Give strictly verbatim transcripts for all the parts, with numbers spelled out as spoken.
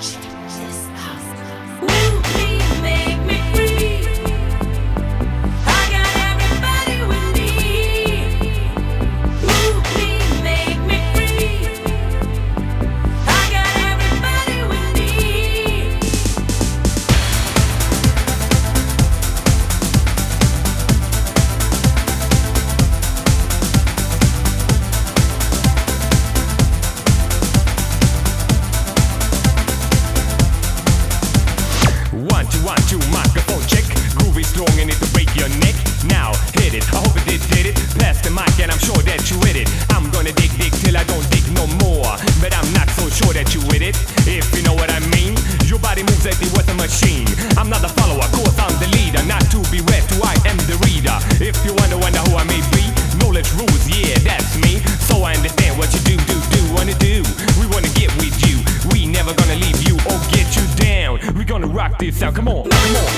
Microphone check, groovy strong and it to break your neck. Now hit it, I hope it did hit it. Pass the mic and I'm sure that you with it. I'm gonna dig dig till I don't dig no more, but I'm not so sure that you with it. If you know what I mean, your body moves like it was a machine. I'm not the follower, course I'm the leader. Not to be read to, I am the reader. If you wonder, wonder who I may be, knowledge rules, yeah, that's me. So I understand what you do, do, do, wanna do. We wanna get with you, we never gonna leave you or get you down. We gonna rock this out, come on, come on.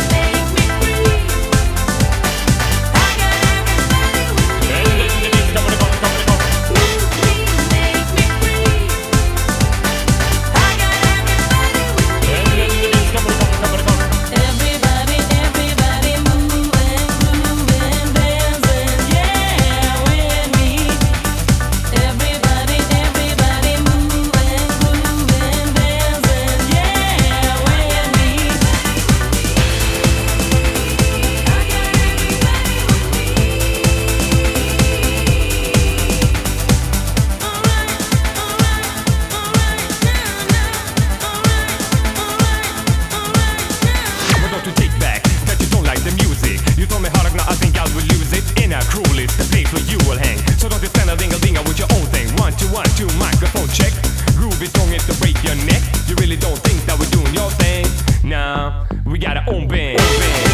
Cruelest, the place where you will hang. So don't you stand a ding-a-ding-a with your own thing. One, two, one, two, microphone check. Groove is strong enough to break your neck. You really don't think that we're doing your thing? Nah, we got our own band. Own band.